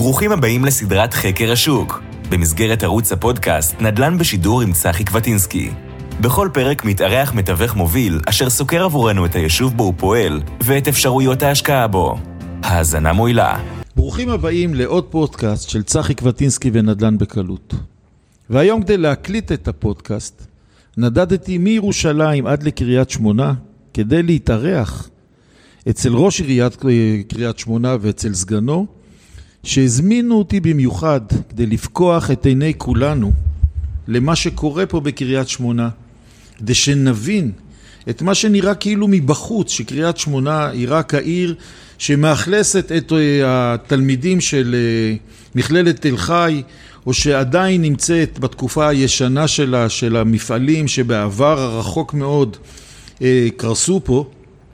ברוכים הבאים לסדרת חקר השוק, במסגרת ערוץ הפודקאסט נדל"ן בשידור עם צחי קווטינסקי. בכל פרק מתארח מתווך מוביל אשר סוקר עבורנו את היישוב בו הוא פועל ואת אפשרויות ההשקעה בו. האזנה מועילה. ברוכים הבאים לעוד פודקאסט של צחי קווטינסקי ונדל"ן בקלות. והיום כדי להקליט את הפודקאסט, נדדתי מירושלים עד לקריית שמונה כדי להתארח אצל ראש עיריית קריית שמונה ואצל סגנו, שהזמינו אותי במיוחד כדי לפקוח את עיני כולנו למה שקורה פה בקריית שמונה, כדי שנבין את מה שנראה כאילו מבחוץ, שקריית שמונה היא רק העיר שמאכלסת את התלמידים של מכללת תל חי, או שעדיין נמצאת בתקופה הישנה שלה, של המפעלים שבעבר הרחוק מאוד קרסו פה,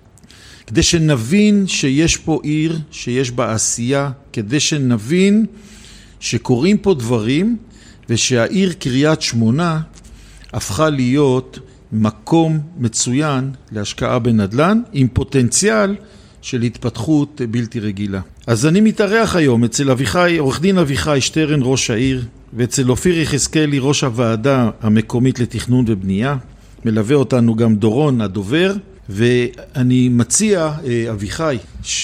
כדי שנבין שיש פה עיר, שיש בה עשייה, כדי שנבין שקורים פה דברים, ושהעיר קריית שמונה הפכה להיות מקום מצוין להשקעה בנדל"ן, עם פוטנציאל של התפתחות בלתי רגילה. אז אני מתארח היום אצל עורך דין אביחי שטרן, ראש העיר, ואצל אופיר יחזקאלי, ראש הוועדה המקומית לתכנון ובנייה. מלווה אותנו גם דורון הדובר, ואני מציע, אביחי,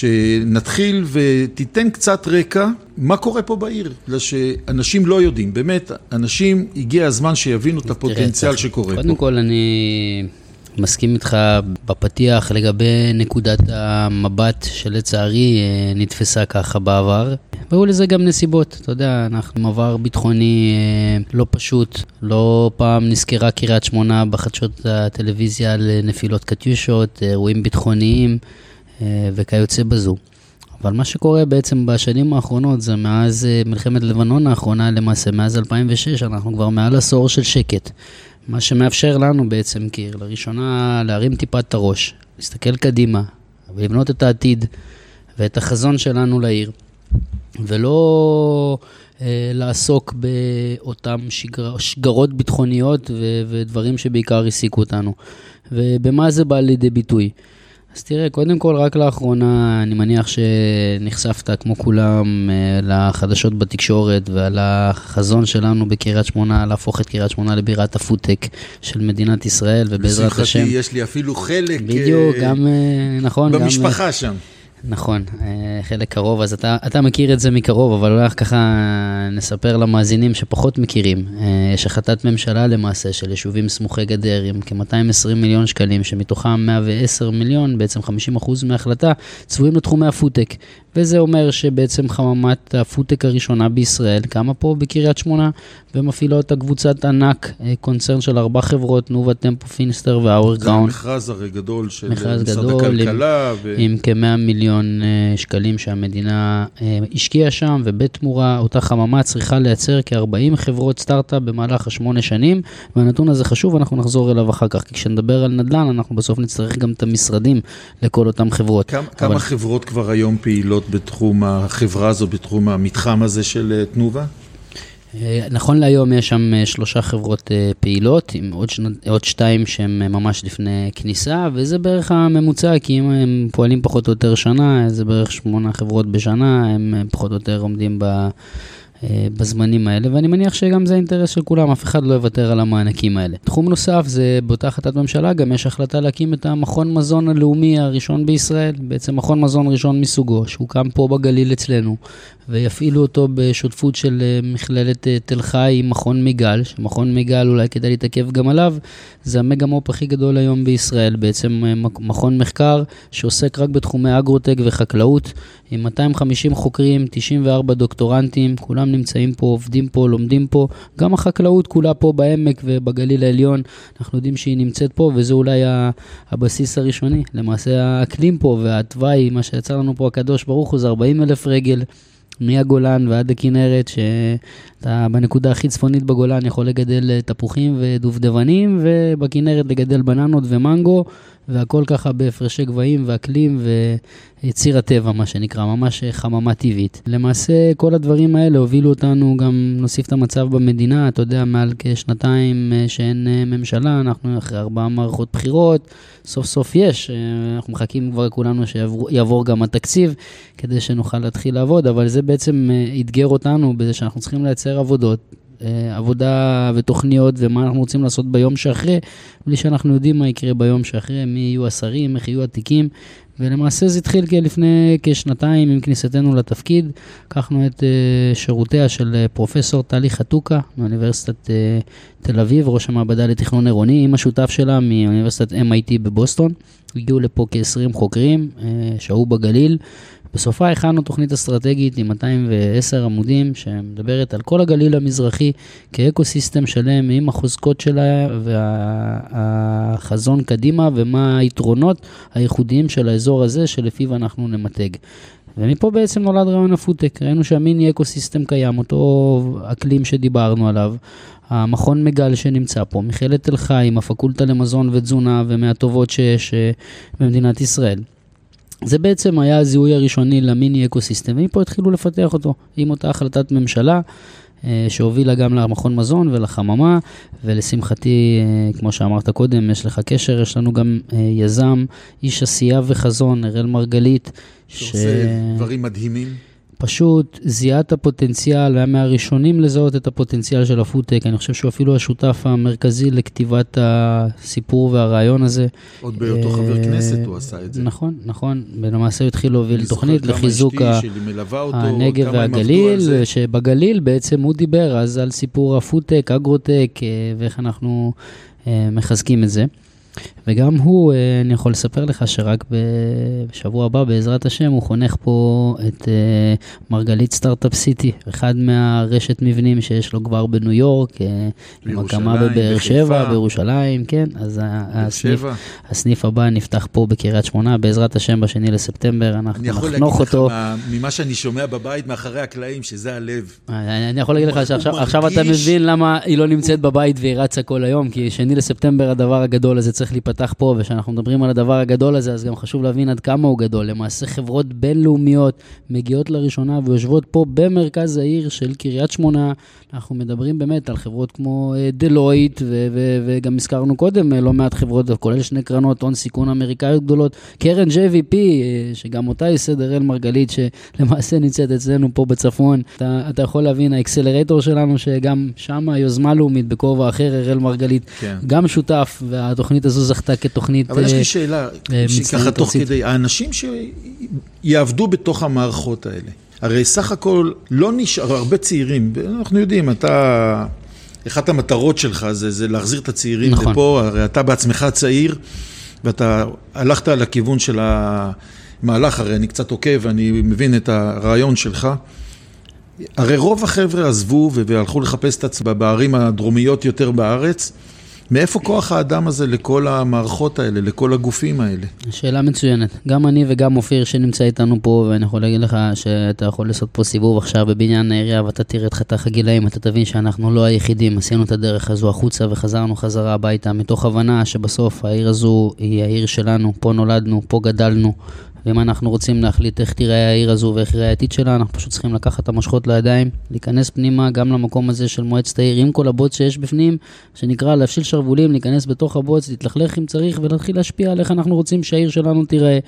שנתחיל ותיתן קצת רקע מה קורה פה בעיר, בגלל שאנשים לא יודעים, באמת, אנשים הגיע הזמן שיבינו את הפוטנציאל שקורה פה. קודם כל אני מסכים איתך בפתיח לגבי נקודת המבט שלצערי נתפסה ככה בעבר, והיו לזה גם נסיבות, אתה יודע, אנחנו מעבר ביטחוני לא פשוט, לא פעם נזכרה קריית שמונה בחדשות הטלוויזיה על נפילות קטיושות, אירועים ביטחוניים וכיוצא בזו. אבל מה שקורה בעצם בשנים האחרונות זה מאז מלחמת לבנון האחרונה, למעשה מאז 2006, אנחנו כבר מעל עשור של שקט. מה שמאפשר לנו בעצם כעיר, לראשונה להרים טיפה את הראש, להסתכל קדימה ולבנות את העתיד ואת החזון שלנו לעיר. ולא לעסוק באותם שגרות ביטחוניות ודברים שבעיקר העסיקו אותנו. ובמה זה בא לידי ביטוי? אז תראה, קודם כל רק לאחרונה אני מניח שנחשפת כמו כולם לחדשות בתקשורת ועל החזון שלנו בקריית שמונה, להפוך את קריית שמונה לבירת הפודטק של מדינת ישראל, ובעזרת השם. יש לי אפילו חלק בדיוק, גם, נכון, במשפחה גם, שם. נכון, חלק קרוב, אז אתה מכיר את זה מקרוב, אבל אולי ככה נספר למאזינים שפחות מכירים. יש החלטת ממשלה למעשה של יישובים סמוכי גדר עם כ-220 מיליון שקלים, שמתוכם 110 מיליון, בעצם 50% מההחלטה, צבועים לתחומי הפודטק. וזה אומר שבעצם חממת הפודטק הראשונה בישראל קמה פה בקריית שמונה, ומפעילה אותה קבוצת ענק, קונצרן של 4 חברות, נובה, טמפו, פינסטר והאוור גראונד. זה המכרז הרי גדול של משרד הכלכלה. עם כ-100 מיליון שקלים שהמדינה השקיעה שם, ובתמורה אותה חממה צריכה לייצר כ-40 חברות סטארט-אפ במהלך 8 שנים, והנתון הזה חשוב, אנחנו נחזור אליו אחר כך, כי כשנדבר על נדל"ן, אנחנו בסוף נצטרך גם את המשרדים לכל אותם חברות. כמה חברות כבר היום פעילות בתחום החברה הזו, בתחום המתחם הזה של תנובה? נכון להיום יש שם 3 חברות פעילות, עם עוד 2 שהן ממש לפני כניסה, וזה בערך הממוצע, כי אם הם פועלים פחות או יותר שנה, זה בערך 8 חברות בשנה, הם פחות או יותר עומדים בזמנים האלה, ואני מניח שגם זה האינטרס של כולם, אף אחד לא יוותר על המענקים האלה. תחום נוסף זה באותה החלטת ממשלה, גם יש החלטה להקים את המכון מזון הלאומי הראשון בישראל, בעצם מכון מזון ראשון מסוגו, שהוא קם פה בגליל אצלנו, ויפעילו אותו בשותפות של מכללת תל חי עם מכון מיגל, שמכון מיגל אולי כדאי להתעכב גם עליו, זה המגה-מופ הכי גדול היום בישראל, בעצם מכון מחקר שעוסק רק בתחומי אגרוטק וחקלאות, עם 250 חוקרים, 94 דוקטורנטים, כולם נמצאים פה, עובדים פה, לומדים פה, גם החקלאות כולה פה בעמק ובגליל העליון, אנחנו יודעים שהיא נמצאת פה, וזה אולי הבסיס הראשוני, למעשה האקלים פה והתוואי, מה שיצר לנו פה הקדוש ברוך הוא, זה 40,000 רגל, מהגולן ועד הכנרת, שאתה בנקודה הכי צפונית בגולן יכול לגדל תפוחים ודובדבנים, ובכנרת לגדל בננות ומנגו, והכל ככה בהפרשי גבהים ואקלים ויציר הטבע, מה שנקרא, ממש חממה טבעית. למעשה כל הדברים האלה הובילו אותנו, גם נוסיף את המצב במדינה, אתה יודע, מעל כשנתיים שאין ממשלה, אנחנו אחרי 4 מערכות בחירות, סוף סוף אנחנו מחכים כבר כולנו שיעבור גם התקציב, כדי שנוכל להתחיל לעבוד, אבל זה בעצם יתגר אותנו בזה שאנחנו צריכים לייצר עבודה ותוכניות ומה אנחנו רוצים לעשות ביום שאחרי, בלי שאנחנו יודעים מה יקרה ביום שאחרי, מי יהיו השרים, איך יהיו התיקים, ולמעשה זה התחיל לפני כשנתיים עם כניסתנו לתפקיד. לקחנו את שירותיה של פרופסור טלי חתוקה מאוניברסיטת תל אביב, ראש המעבדה לתכנון עירוני, עם השותף שלה מאוניברסיטת MIT בבוסטון. הגיעו לפה כ-20 חוקרים, שהו בגליל. בסופה הכנו תוכנית אסטרטגית עם 210 עמודים, שמדברת על כל הגליל המזרחי כאקוסיסטם שלם, עם החוזקות שלה והחזון קדימה, ומה היתרונות הייחודיים של האזור הזה, שלפיו אנחנו נמתג. ומפה בעצם נולד רעיון הפודטק. ראינו שהמיני אקוסיסטם קיים, אותו אקלים שדיברנו עליו, המכון מגל שנמצא פה, מכללת תל חי, הפקולטה למזון ותזונה, ומהטובות שיש במדינת ישראל. זה בעצם היה הזיהוי הראשוני למיני אקוסיסטם, ומפה התחילו לפתח אותו עם אותה החלטת ממשלה, שהובילה גם למכון מזון ולחממה, ולשמחתי, כמו שאמרת קודם, יש לך קשר, יש לנו גם יזם, איש עשייה וחזון, אראל מרגלית, שעושה דברים מדהימים. פשוט זיהה את הפוטנציאל, והיה מהראשונים לזהות את הפוטנציאל של הפודטק. אני חושב שהוא אפילו השותף המרכזי לכתיבת הסיפור והרעיון הזה. עוד בהיותו חבר כנסת הוא עשה את זה. נכון, נכון. ולמעשה הוא התחיל להוביל תוכנית לחיזוק הנגב והגליל, שבגליל בעצם הוא דיבר אז על סיפור הפודטק, אגרוטק, ואיך אנחנו מחזקים את זה. וגם הוא, אני יכול לספר לך שרק בשבוע הבא, בעזרת השם, הוא חונך פה את מרגלית סטארט-אפ סיטי, אחד מהרשת מבנים שיש לו כבר בניו יורק, עם הקמה בבאר שבע, בירושלים, כן, אז הסניף הבא נפתח פה בקריית שמונה, בעזרת השם בשני לספטמבר, אנחנו נחנוך אותו. אני יכול להגיד לך, ממה שאני שומע בבית, מאחרי הקלעים, שזה הלב. אני יכול להגיד לך שעכשיו אתה מבין למה היא לא נמצאת בבית והיא רצה כל היום, כי שני לספטמבר הדבר הגדול הזה צריך להיפתח פה, ושאנחנו מדברים על הדבר הגדול הזה, אז גם חשוב להבין עד כמה הוא גדול. למעשה חברות בינלאומיות מגיעות לראשונה ויושבות פה במרכז העיר של קריית שמונה. אנחנו מדברים באמת על חברות כמו דלויט, וגם הזכרנו קודם לא מעט חברות, כולל שני קרנות הון סיכון אמריקאיות גדולות, קרן JVP, שגם אותה ייסד אראל מרגלית, שלמעשה נמצאת אצלנו פה בצפון. אתה יכול להבין, האקסלרטור שלנו, שגם שם היוזמה לאומית בכובע אחר, אראל מרגלית, גם שותף, והתוכנית הזו זכתה כתוכנית. אבל יש לי שאלה, שככה תוך כדי, האנשים שיעבדו בתוך המערכות האלה, הרי סך הכל לא נשאר, הרבה צעירים, אנחנו יודעים, אחת המטרות שלך זה להחזיר את הצעירים לפה, הרי אתה בעצמך צעיר, ואתה הלכת על הכיוון של המהלך, הרי אני קצת עוקב, אני מבין את הרעיון שלך, הרי רוב החבר'ה עזבו והלכו לחפש את עצמם בערים הדרומיות יותר בארץ, מאיפה כוח האדם הזה לכל המערכות האלה, לכל הגופים האלה? שאלה מצוינת. גם אני וגם אופיר שנמצא איתנו פה, ואני יכול להגיד לך שאתה יכול לעשות פה סיבוב עכשיו בבניין העירייה, ואתה תראה את חתך הגילאים, אתה תבין שאנחנו לא היחידים, עשינו את הדרך הזו החוצה וחזרנו חזרה הביתה, מתוך הבנה שבסוף העיר הזו היא העיר שלנו, פה נולדנו, פה גדלנו, ואם אנחנו רוצים להחליט איך תראה העיר הזו ואיך תראה העתיד שלה, אנחנו פשוט צריכים לקחת את המשכות לידיים, להיכנס פנימה גם למקום הזה של מועצת העיר, עם כל הבוץ שיש בפנים, שנקרא להפשיל שרבולים, להיכנס בתוך הבוץ, להתלכלך אם צריך, ולהתחיל להשפיע על איך אנחנו רוצים שהעיר שלנו תראה.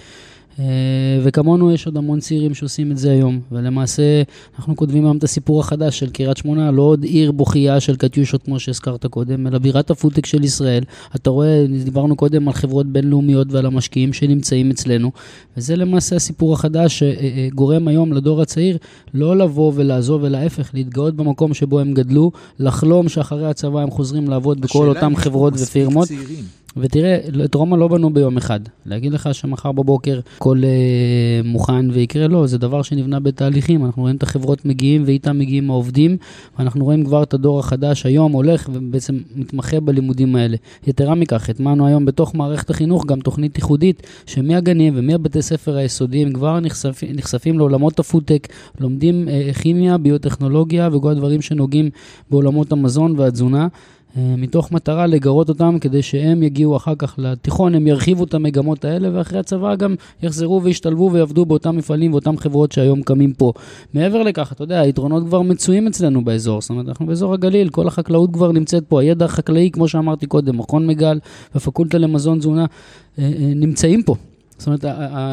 וכמונו יש עוד המון צעירים שעושים את זה היום, ולמעשה אנחנו כותבים היום את הסיפור החדש של קריית שמונה, לא עוד עיר בוכייה של קטיושות כמו שהזכרת קודם, אלא בירת הפודטק של ישראל. אתה רואה, דיברנו קודם על חברות בינלאומיות ועל המשקיעים שנמצאים אצלנו, וזה למעשה הסיפור החדש שגורם היום לדור הצעיר לא לבוא ולעזוב, אלא ההפך, להתגאות במקום שבו הם גדלו, לחלום שאחרי הצבא הם חוזרים לעבוד בכל אותם חברות ופירמות. ותראה, את רומא לא בנו ביום אחד. להגיד לך שמחר בבוקר כל מוכן ויקרה, לא, זה דבר שנבנה בתהליכים. אנחנו רואים את החברות מגיעים ואיתם מגיעים העובדים, ואנחנו רואים כבר את הדור החדש היום הולך ובעצם מתמחה בלימודים האלה. יתרה מכך, התמנו היום בתוך מערכת החינוך גם תוכנית ייחודית, שמהגנים ומהבתי ספר היסודיים כבר נחשפים לעולמות הפודטק, לומדים כימיה, ביוטכנולוגיה וכל הדברים שנוגעים בעולמות המזון והתזונה, מתוך מטרה לגרות אותם כדי שהם יגיעו אחר כך לתיכון, הם ירחיבו את המגמות האלה, ואחרי הצבא גם יחזרו וישתלבו ויעבדו באותם מפעלים ואותם חברות שהיום קמים פה. מעבר לכך, אתה יודע, היתרונות כבר מצויים אצלנו באזור, זאת אומרת, אנחנו באזור הגליל, כל החקלאות כבר נמצאת פה, הידע החקלאי, כמו שאמרתי קודם, מכון מגל ופקולטה למזון תזונה, נמצאים פה. זאת אומרת,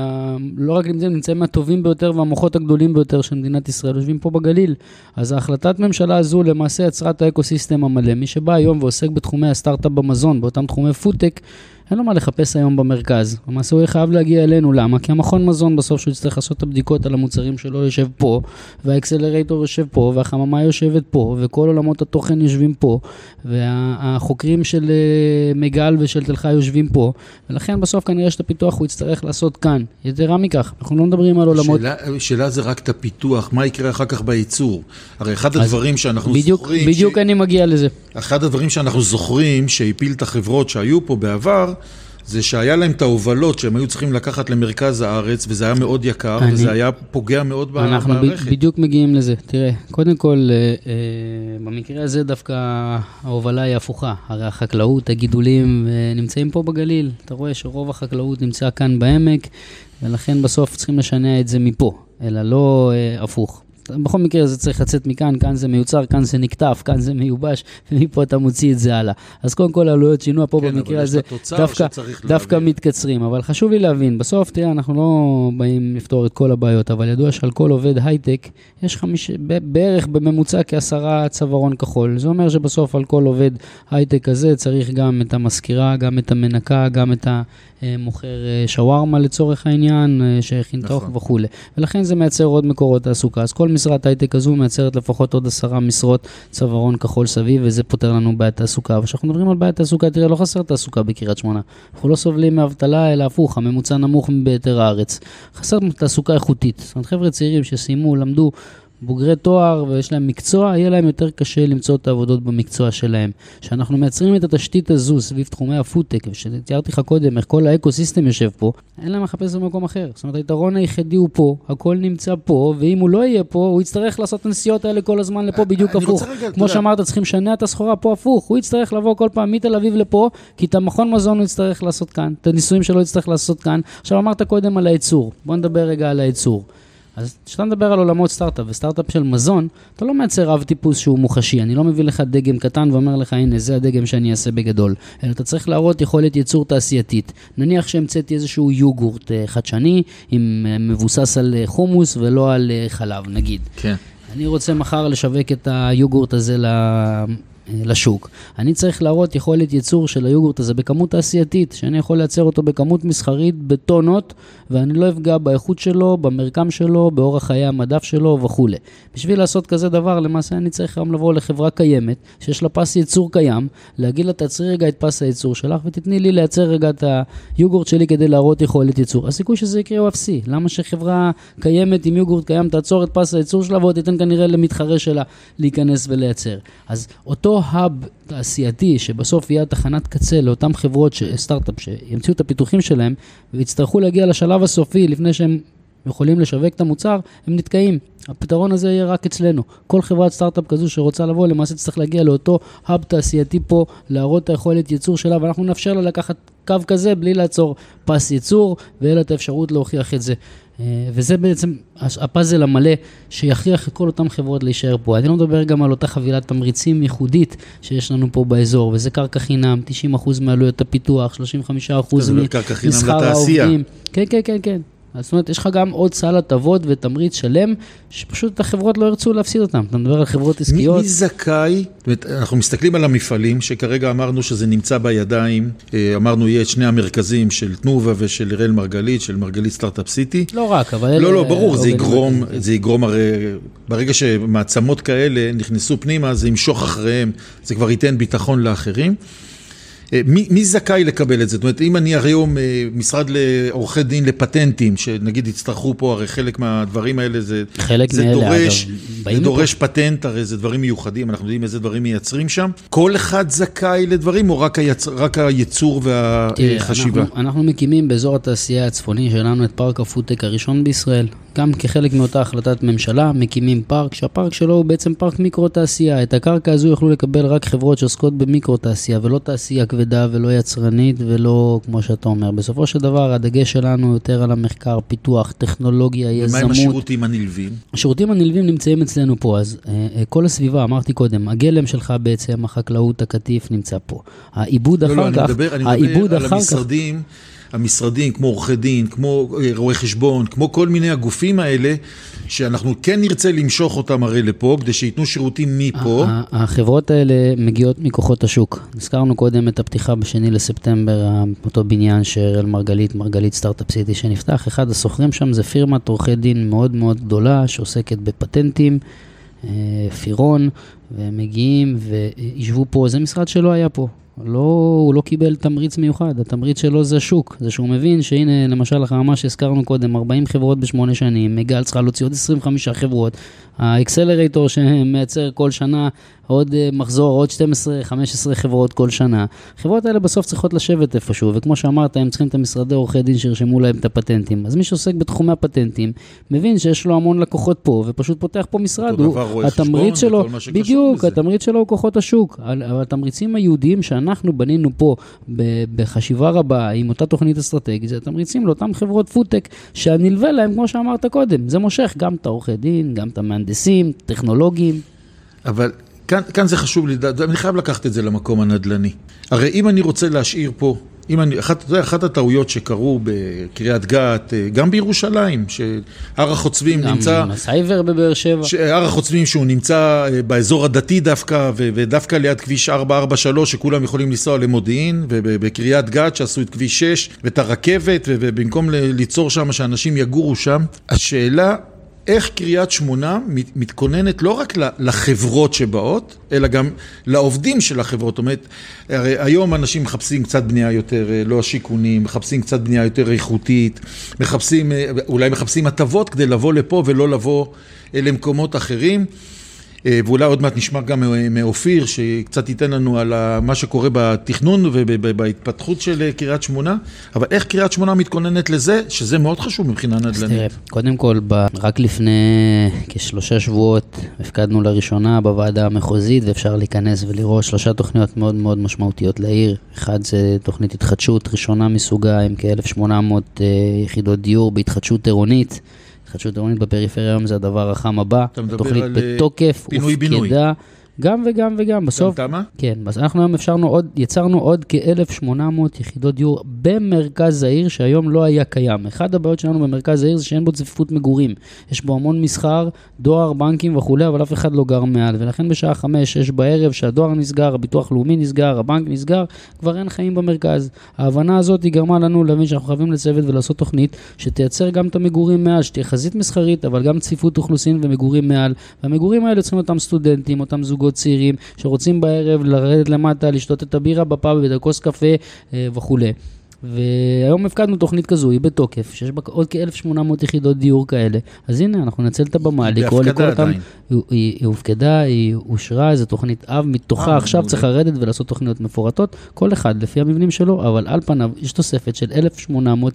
לא רק נמצאים מהטובים ביותר והמוחות הגדולים ביותר של מדינת ישראל, יושבים פה בגליל. אז ההחלטת ממשלה הזו למעשה יצרה את האקוסיסטם המלא. מי שבא היום ועוסק בתחומי הסטארט-אפ במזון, באותם תחומי פודטק, אין לו מה לחפש היום במרכז. למעשה הוא חייב להגיע אלינו. למה? כי המכון מזון בסוף שהוא יצטרך לעשות את הבדיקות על המוצרים שלו יושב פה, והאקסלרייטור יושב פה, והחממה יושבת פה, וכל עולמות התוכן יושבים פה, והחוקרים של מגל ושל תלחה יושבים פה, ולכן בסוף כנראה שאת הפיתוח הוא יצטרך לעשות כאן. יתרה מכך, אנחנו לא מדברים על עולמות... שאלה זה רק את הפיתוח, מה יקרה אחר כך בייצור? הרי אחד הדברים שאנחנו זוכרים... בדיוק אני מגיע לזה. אחד הדברים שאנחנו זוכרים שהפיל את החברות שהיו פה בעבר, זה שהיה להם את ההובלות שהם היו צריכים לקחת למרכז הארץ, וזה היה מאוד יקר, וזה היה פוגע מאוד במערכת. אנחנו בדיוק מגיעים לזה. תראה, קודם כל, במקרה הזה דווקא ההובלה היא הפוכה. הרי החקלאות, הגידולים נמצאים פה בגליל. אתה רואה שרוב החקלאות נמצא כאן בעמק, ולכן בסוף צריכים לשנע את זה מפה, אלא לא הפוך. בכל מקרה זה צריך לצאת מכאן, כאן זה מיוצר, כאן זה נקטף, כאן זה מיובש, ומפה אתה מוציא את זה הלאה. אז קודם כל העלויות שינוע פה במקרה הזה דווקא מתקצרים, אבל חשוב לי להבין, בסוף תראה, אנחנו לא באים לפתור את כל הבעיות, אבל ידוע שעל כל עובד הייטק, יש בערך בממוצע כ10 צווארון כחול. זה אומר שבסוף על כל עובד הייטק הזה צריך גם את המזכירה, גם את המנקה, גם את מוכר שווארמה לצורך העניין, שהכין תוך וכו'. ולכן זה מייצר עוד מקורות תעסוקה. אז כל משרת הייטק הזו מייצרת לפחות עוד 10 משרות צווארון כחול סביב, וזה פותר לנו בעיית תעסוקה. וכשאנחנו מדברים על בעיית תעסוקה, תראה, לא חסר תעסוקה בקריית שמונה. אנחנו לא סובלים מאבטלה, אלא הפוך, הממוצע נמוך ביתר הארץ. חסר תעסוקה איכותית. זאת אומרת, חבר'ה צעירים שסיימו, למדו, בוגרי תואר ויש להם מקצוע, יהיה להם יותר קשה למצוא את העבודות במקצוע שלהם. שאנחנו מייצרים את התשתית הזו סביב תחומי הפודטק, ושתיארתי לך קודם איך כל האקוסיסטם יושב פה, אין להם לחפש במקום אחר. זאת אומרת, היתרון היחידי הוא פה, הכל נמצא פה, ואם הוא לא יהיה פה, הוא יצטרך לעשות הנסיעות האלה כל הזמן לפה בדיוק הפוך. כמו שאמרת, צריכים לשנע את הסחורה פה הפוך. הוא יצטרך לבוא כל פעם מתל אביב לפה, כי את המכון מזון הוא יצטרך לעשות כאן, את הניסויים שלו יצטרך לעשות כאן. עכשיו אמרת קודם על הייצור. בוא נדבר רגע על הייצור. אז כשאתה מדבר על עולמות סטארט-אפ וסטארט-אפ של מזון, אתה לא מייצר רב טיפוס שהוא מוחשי. אני לא מביא לך דגם קטן ואומר לך, הנה, זה הדגם שאני אעשה בגדול. אלא אתה צריך להראות יכולת ייצור תעשייתית. נניח שהמצאתי איזשהו יוגורט חדשני, עם מבוסס על חומוס ולא על חלב, נגיד. כן. אני רוצה מחר לשווק את היוגורט הזה לשוק. אני צריך להראות יכולת ייצור של היוגורט הזה בכמות תעשייתית, שאני יכול לייצר אותו בכמות מסחרית בטונות, ואני לא אפגע באיכות שלו, במרקם שלו, באורח חיי המדף שלו וכו'. בשביל לעשות כזה דבר, למעשה אני צריך גם לבוא לחברה קיימת, שיש לה פס ייצור קיים, להגיד לה, תעצרי רגע את פס הייצור שלך, ותתני לי לייצר רגע את היוגורט שלי כדי להראות יכולת ייצור. הסיכוי שזה יקרה הוא אפסי. למה שחברה קיימת עם יוגורט קיים תעצור את פס הייצור שלה, ועוד תיתן כנראה למתחרה שלה להיכנס ולייצר. אז אותו האב תעשייתי שבסוף יהיה תחנת קצה לאותם חברות סטארט-אפ שימצאו את הפיתוחים שלהם ויצטרכו להגיע לשלב הסופי לפני שהם יכולים לשווק את המוצר, הם נתקעים. הפתרון הזה יהיה רק אצלנו. כל חברת סטארט-אפ כזו שרוצה לבוא, למעשה צריך להגיע לאותו האב תעשייתי פה, להראות את היכולת ייצור שלה, ואנחנו נאפשר לה לקחת קו כזה בלי לעצור פס ייצור, ואין לה את האפשרות להוכיח את זה. וזה בעצם הפאזל המלא שיכריח את כל אותם חברות להישאר פה. אני לא מדבר גם על אותה חבילת תמריצים ייחודית שיש לנו פה באזור, וזה קרקע חינם, 90% מעלויות הפיתוח, 35% מסחר העובדים. כן, כן, כן, כן. זאת אומרת, יש לך גם עוד סל הטבות ותמריץ שלם, שפשוט החברות לא ירצו להפסיד אותם. אתה מדבר על חברות עסקיות. מי זכאי? אנחנו מסתכלים על המפעלים, שכרגע אמרנו שזה נמצא בידיים, אמרנו יהיה את שני המרכזים של תנובה ושל ליראל מרגלית, של מרגלית סטארט-אפ סיטי. לא רק, אבל... לא, ברור, זה יגרום הרי, ברגע שמעצמות כאלה נכנסו פנימה, זה ימשוך אחריהם, זה כבר ייתן ביטחון לאחרים. מי זכאי לקבל את זה? זאת אומרת, אם אני היום משרד לעורכי דין לפטנטים, שנגיד יצטרכו פה, הרי חלק מהדברים האלה זה דורש פטנט, הרי זה דברים מיוחדים, אנחנו יודעים איזה דברים מייצרים שם. כל אחד זכאי לדברים, או רק הייצור והחשיבה? אנחנו מקימים באזור התעשייה הצפוני שלנו את פארק הפודטק הראשון בישראל. גם כחלק מאותה החלטת ממשלה, מקימים פארק, שהפארק שלו הוא בעצם פארק מיקרו-תעשייה. את הקרקע הזו יוכלו לקבל רק חברות שעוסקות במיקרו-תעשייה, ולא תעשייה כבדה ולא יצרנית ולא, כמו שאתה אומר. בסופו של דבר, הדגש שלנו יותר על המחקר, פיתוח, טכנולוגיה, יזמות. ומה עם השירותים הנלווים? השירותים הנלווים נמצאים אצלנו פה, אז כל הסביבה, אמרתי קודם, הגלם שלך בעצם, החקלאות, הקטיף נמצא פה. העיבוד אחר כך, אני מדבר על המשרדים, המשרדים, כמו עורכי דין, כמו רואי חשבון, כמו כל מיני הגופים האלה, שאנחנו כן נרצה למשוך אותם הרי לפה, כדי שיתנו שירותים מפה. החברות האלה מגיעות מכוחות השוק. נזכרנו קודם את הפתיחה בשני לספטמבר, אותו בניין של מרגלית סטארט-אפ סיטי שנפתח. אחד הסוחרים שם זה פירמת עורכי דין מאוד מאוד גדולה, שעוסקת בפטנטים, פירון, והם מגיעים וישבו פה. זה משרד שלא היה פה. הוא לא קיבל תמריץ מיוחד, התמריץ שלו זה שוק, זה שהוא מבין שהנה למשל מה שהזכרנו קודם, 40 חברות ב8 שנים, מגל צריכה להוציא עוד 25 חברות, האקסלרייטור שמייצר כל שנה עוד מחזור, עוד 12-15 חברות כל שנה. חברות האלה בסוף צריכות לשבת איפשהו, וכמו שאמרת, הם צריכים את המשרדי עורכי דין שירשמו להם את הפטנטים. אז מי שעוסק בתחומי הפטנטים, מבין שיש לו המון לקוחות פה, ופשוט פותח פה משרד. התמריץ שלו, בדיוק, התמריץ שלו הוא כוחות השוק. התמריצים היהודיים שאנחנו בנינו פה בחשיבה רבה, עם אותה תוכנית אסטרטגית, זה תמריצים לאותם חברות פודטק, שהנלווה להם, כמו שאמרת קודם. זה מושך גם את העורכי דין, גם את המהנדסים, טכנולוגים. אבל כאן זה חשוב לי, אני חייב לקחת את זה למקום הנדלני. הרי אם אני רוצה להשאיר פה, אחת הטעויות שקרו בקריית גת, גם בירושלים, שהר החוצבים נמצא... גם הסייבר בבאר שבע. הר החוצבים שהוא נמצא באזור הדתי דווקא, ודווקא ליד כביש 443, שכולם יכולים לנסוע למודיעין, ובקריית גת שעשו את כביש 6, ואת הרכבת, ובמקום ליצור שם שאנשים יגורו שם, השאלה... איך קריית שמונה מתכוננת לא רק לחברות שבאות, אלא גם לעובדים של החברות. זאת אומרת, היום אנשים מחפשים קצת בנייה יותר לא השיקונים, מחפשים קצת בנייה יותר איכותית, אולי מחפשים הטבות כדי לבוא לפה ולא לבוא למקומות אחרים. ואולי עוד מעט נשמע גם מאופיר, שקצת ייתן לנו על מה שקורה בתכנון ובהתפתחות של קריית שמונה, אבל איך קריית שמונה מתכוננת לזה, שזה מאוד חשוב מבחינה נדל"נית. קודם כל, רק לפני כ3 שבועות, הפקדנו לראשונה בוועדה המחוזית, ואפשר להיכנס ולראות 3 תוכניות מאוד מאוד משמעותיות לעיר. אחד זה תוכנית התחדשות ראשונה מסוגה, עם כ-1,800 יחידות דיור בהתחדשות עירונית, התחדשות עירונית בפריפריה היום זה הדבר החם הבא. אתה מדבר על פינוי-בינוי. גם וגם וגם. בסוף, גם תמה? כן, אז אנחנו היום יצרנו עוד כ-1,800 יחידות דיור במרכז העיר, שהיום לא היה קיים. אחד הבעיות שלנו במרכז העיר זה שאין בו צפיפות מגורים. יש בו המון מסחר, דואר, בנקים וכו', אבל אף אחד לא גר מעל. ולכן בשעה 5-6 בערב, שהדואר נסגר, הביטוח לאומי נסגר, הבנק נסגר, כבר אין חיים במרכז. ההבנה הזאת היא גרמה לנו להבין שאנחנו חייבים לצוות ולעשות תוכנית שתייצר גם את המגורים מעל, שתהיה חזית מסחרית, אבל גם צפיפות אוכלוסין ומגורים מעל. והמגורים האלה צריכים אותם סטודנטים, אותם זוגות צעירים שרוצים בערב לרדת למטה, לשתות את הבירה בפאב ובכוס קפה וכו'. והיום הפקדנו תוכנית כזו, היא בתוקף, שיש בה עוד כ-1,800 יחידות דיור כאלה. אז הנה, אנחנו נצל את הבמה, לקרוא אותם. היא הופקדה, היא אושרה, איזו תוכנית אב, מתוכה עכשיו צריך לרדת ולעשות תוכניות מפורטות, כל אחד לפי המבנים שלו, אבל על פניו יש תוספת של 1,800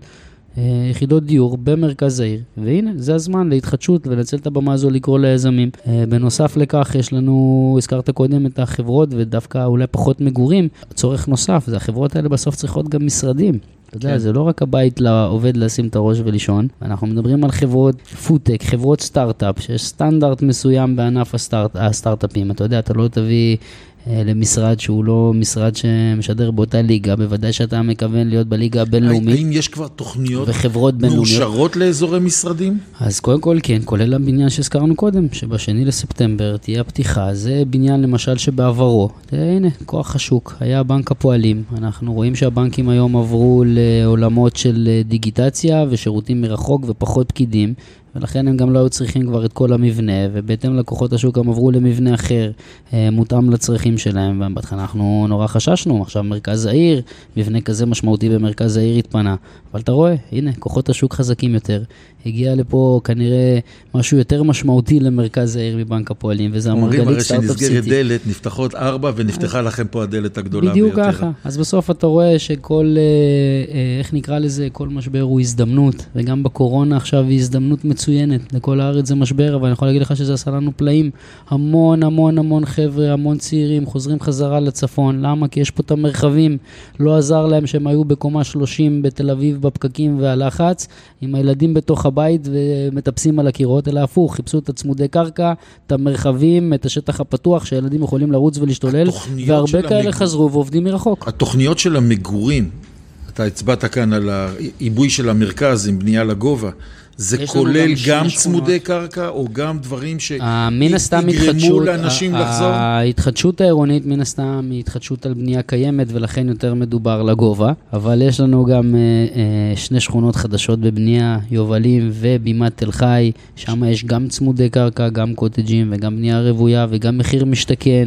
יחידות דיור במרכז העיר, והנה, זה הזמן להתחדשות ולנצל את הבמה הזו לקרוא ליזמים. בנוסף לכך, יש לנו, הזכרת קודם את החברות, ודווקא אולי פחות מגורים, צורך נוסף, זה החברות האלה בסוף צריכות גם משרדים. אתה יודע, זה לא רק הבית לעובד לשים את הראש ולישון, אנחנו מדברים על חברות פודטק, חברות סטארט-אפ, שיש סטנדרט מסוים בענף הסטארט-אפים. אתה יודע, אתה לא תביא למשרד שהוא לא משרד שמשדר באותה ליגה, בוודאי שאתה מכוון להיות בליגה הבינלאומית. האם יש כבר תוכניות מאושרות לאזורי משרדים? אז קודם כל כן, כולל הבניין שהזכרנו קודם, שבשני לספטמבר תהיה הפתיחה. זה בניין למשל שבעברו, הנה, כוח השוק, היה בנק הפועלים. אנחנו רואים שהבנקים היום עברו לעולמות של דיגיטציה ושירותים מרחוק ופחות פקידים, ולכן הם גם לא היו צריכים כבר את כל המבנה, ובהתאם לקוחות השוק הם עברו למבנה אחר, מותאם לצרכים שלהם, ובהתחלה אנחנו נורא חששנו, עכשיו מרכז העיר, מבנה כזה משמעותי במרכז העיר התפנה, אבל אתה רואה, הנה, כוחות השוק חזקים יותר, הגיע לפה כנראה משהו יותר משמעותי למרכז העיר מבנק הפועלים, וזה המרגלית סטארט-אפ סיטי. אומרים הרי שנסגרת דלת, נפתחות 4, ונפתחה לכם פה הדלת הגדולה ביותר. בדיוק ככה, אז בסוף אתה רואה שכל, איך נקרא לזה, כל משבר הוא הזדמנות, וגם בקורונה עכשיו היא הזדמנות מצוינת, לכל הארץ זה משבר, אבל אני יכול להגיד לך שזה עשה לנו פלאים, המון המון המון חבר'ה, המון צעירים, חוזרים חזרה לצפון, למה? כי יש פה את המרחבים, לא עזר להם שהם היו בקומה 30 בתל אביב בפקקים והלחץ, עם הילדים בתוך הבית ומטפסים על הקירות, אלא הפוך, חיפשו את הצמודי קרקע, את המרחבים, את השטח הפתוח, שהילדים יכולים לרוץ ולהשתולל, והרבה כאלה חזרו ועובדים מרחוק. התוכניות של המגורים, אתה הצבעת כאן על העיבוי של המרכז עם בנייה לגובה. זה כולל גם צמודי קרקע, או גם דברים שיגרמו לאנשים לחזור? ההתחדשות העירונית, מן הסתם, היא התחדשות על בנייה קיימת, ולכן יותר מדובר לגובה. אבל יש לנו גם שני שכונות חדשות בבנייה, יובלים ובימת תל חי, שם יש גם צמודי קרקע, גם קוטג'ים, וגם בנייה רוויה, וגם מחיר משתכן,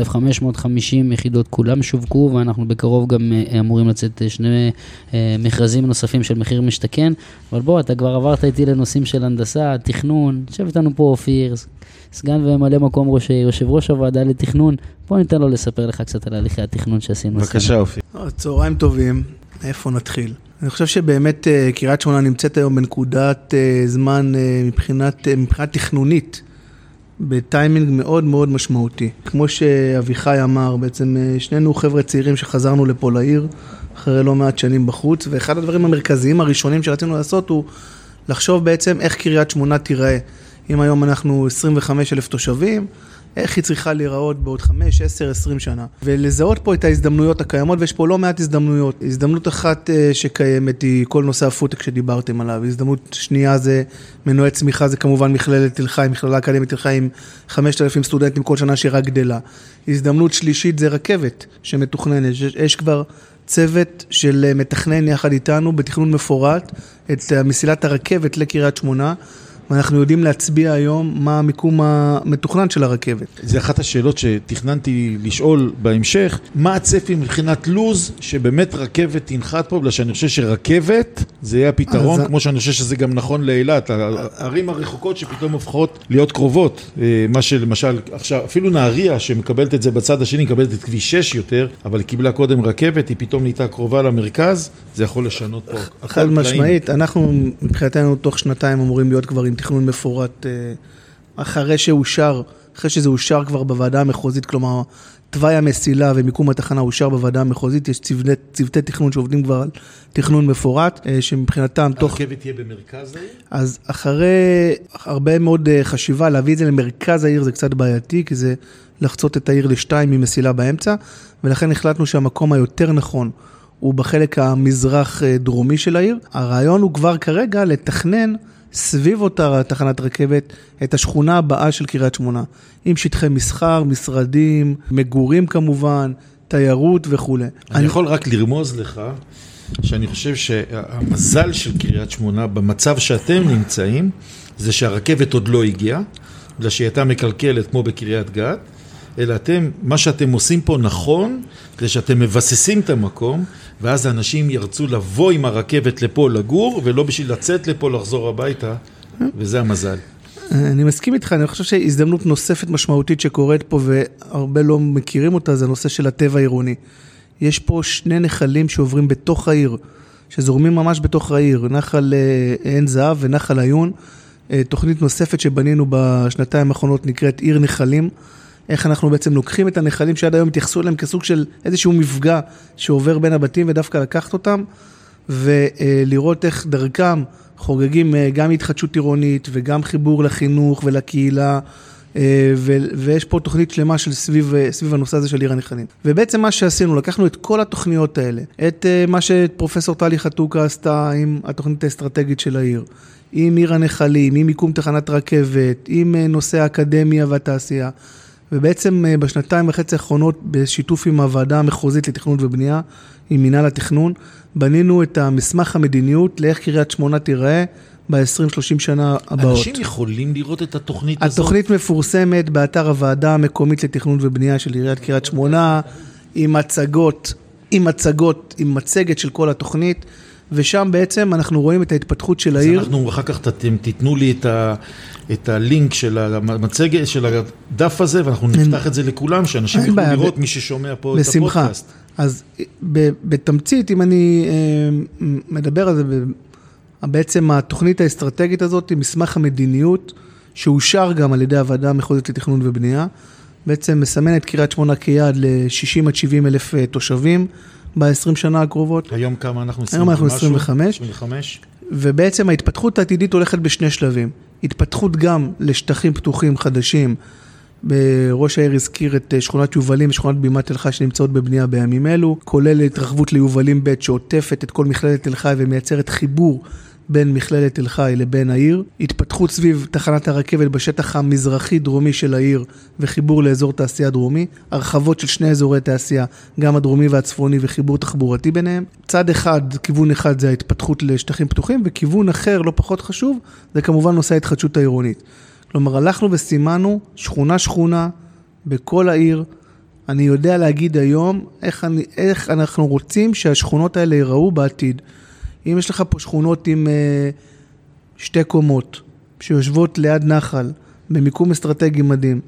1,550 יחידות, כולם שווקו, ואנחנו בקרוב גם אמורים לצאת שני מכרזים נוספים של מחיר משתכן. אבל בוא, אתה כבר עברת איתי לנושאים של הנדסה, תכנון, יושב איתנו פה אופיר, סגן ומלא מקום יושב ראש הוועדה לתכנון, בוא ניתן לו לספר לך קצת על הליכי התכנון שעשינו. בבקשה אופיר. צהריים טובים, איפה נתחיל? אני חושב שבאמת קריית שמונה נמצאת היום בנקודת זמן מבחינת תכנונית, בטיימינג מאוד מאוד משמעותי. כמו שאביחי אמר, בעצם שנינו חבר'ה צעירים שחזרנו לפה לעיר, אחרי לא מעט שנים בחוץ, ואחד הדברים המרכזיים הראשונים שרצינו לעשות הוא לחשוב בעצם איך קריית שמונה תיראה. אם היום אנחנו 25,000 תושבים, איך היא צריכה להיראות בעוד 5, 10, 20 שנה. ולזהות פה את ההזדמנויות הקיימות, ויש פה לא מעט הזדמנויות. הזדמנות אחת שקיימת היא כל נושא הפוטק שדיברתם עליו. הזדמנות שנייה זה מנועי צמיחה, זה כמובן מכללת תל חי, מכללה אקדמית תל חי עם 5,000 סטודנטים כל שנה שרק גדלה. הזדמנות שלישית זה רכבת שמתוכננת. יש כבר צוות של מתכנן יחד איתנו בתכנון מפורט את מסילת הרכבת לקריית שמונה, ואנחנו יודעים להצביע היום מה המיקום המתוכנן של הרכבת. זה אחת השאלות שתכננתי לשאול בהמשך, מה הצפי מבחינת לוז שבאמת רכבת תנחת פה, בגלל שאני חושב שרכבת זה יהיה הפתרון, כמו שאני חושב שזה גם נכון לאילת, הערים הרחוקות שפתאום הופכות להיות קרובות, מה שלמשל עכשיו, אפילו נהריה שמקבלת את זה בצד השני, מקבלת את כביש 6 יותר, אבל היא קיבלה קודם רכבת, היא פתאום נהייתה קרובה למרכז, זה יכול לשנות פה. חד משמעית, אנחנו מבחינתנו תוך שנתיים אמורים להיות כבר עם תכנון מפורט, אחרי שזה אושר כבר בוועדה המחוזית, כלומר, תוואי המסילה ומיקום התחנה אושר בוועדה המחוזית, יש צוותי תכנון שעובדים כבר על תכנון מפורט, שמבחינתם הרכבת תהיה במרכז העיר? אז אחרי הרבה מאוד חשיבה, להביא את זה למרכז העיר זה קצת בעייתי, כי זה לחצות את העיר לשתיים עם מסילה באמצע, ולכן החלטנו שהמקום היותר נכון, הוא בחלק המזרח דרומי של העיר. הרעיון הוא כבר כרגע לתכנן סביב אותה תחנת רכבת את השכונה הבאה של קריית שמונה, עם שטחי מסחר, משרדים, מגורים כמובן, תיירות וכו'. אני יכול רק לרמוז לך שאני חושב שהמזל של קריית שמונה במצב שאתם נמצאים, זה שהרכבת עוד לא הגיעה, בגלל שהיא הייתה מקלקלת כמו בקריית גת, אלא מה שאתם עושים פה נכון, זה שאתם מבססים את המקום, ואז האנשים ירצו לבוא עם הרכבת לפה לגור, ולא בשביל לצאת לפה לחזור הביתה, וזה המזל. אני מסכים איתך, אני חושב שהזדמנות נוספת משמעותית שקורית פה, והרבה לא מכירים אותה, זה הנושא של הטבע העירוני. יש פה שני נחלים שעוברים בתוך העיר, שזורמים ממש בתוך העיר, נחל עין זהב ונחל עיון, תוכנית נוספת שבנינו בשנתיים האחרונות נקראת עיר נחלים, איך אנחנו בעצם לוקחים את הנחלים שעד היום התייחסו אליהם כסוג של איזשהו מפגע שעובר בין הבתים ודווקא לקחת אותם, ולראות איך דרכם חוגגים גם התחדשות עירונית וגם חיבור לחינוך ולקהילה, ויש פה תוכנית שלמה של סביב הנושא הזה של עיר הנחלים. ובעצם מה שעשינו, לקחנו את כל התוכניות האלה, את מה שפרופסור טלי חתוקה עשתה עם התוכנית האסטרטגית של העיר, עם עיר הנחלים, עם מיקום תחנת רכבת, עם נושא האקדמיה והתעשייה, ובעצם בשנתיים וחצי האחרונות, בשיתוף עם הוועדה המחוזית לתכנון ובנייה, עם מינהל התכנון, בנינו את המסמך המדיניות לאיך קריית שמונה תיראה ב-20-30 שנה הבאות. אנשים יכולים לראות את התוכנית הזאת? התוכנית מפורסמת באתר הוועדה המקומית לתכנון ובנייה של עיריית קריית שמונה, עם מצגת של כל התוכנית, ושם בעצם אנחנו רואים את ההתפתחות של העיר. אז אנחנו אחר כך תיתנו לי את הלינק של המצגת, של הדף הזה, ואנחנו נפתח את זה לכולם, שאנשים יוכלו לראות מי ששומע פה את הפודקאסט. אז בתמצית, אם אני מדבר על זה, בעצם התוכנית האסטרטגית הזאת, מסמך המדיניות, שאושר גם על ידי הוועדה המחוזית לתכנון ובנייה, בעצם מסמן את קריית שמונה כיעד ל-60 עד 70 אלף תושבים, ב-20 שנה הקרובות. היום כמה אנחנו? היום אנחנו 25. ובעצם ההתפתחות העתידית הולכת בשני שלבים. התפתחות גם לשטחים פתוחים חדשים, ראש העיר הזכיר את שכונת יובלים ושכונת בימת תל חי שנמצאות בבנייה בימים אלו, כולל התרחבות ליובלים ב' שעוטפת את כל מכללת תל חי ומייצרת חיבור בין מכללת תל חי לבין העיר, התפתחות סביב תחנת הרכבת בשטח המזרחי-דרומי של העיר וחיבור לאזור תעשייה דרומי, הרחבות של שני אזורי תעשייה, גם הדרומי והצפוני וחיבור תחבורתי ביניהם. צד אחד, כיוון אחד זה ההתפתחות לשטחים פתוחים, וכיוון אחר, לא פחות חשוב, זה כמובן נושא ההתחדשות העירונית. כלומר, הלכנו וסימנו שכונה בכל העיר. אני יודע להגיד היום איך אנחנו רוצים שהשכונות האלה ייראו בעתיד. אם יש לך פה שכונות עם שתי קומות, שיושבות ליד נחל, במיקום אסטרטגי מדהים,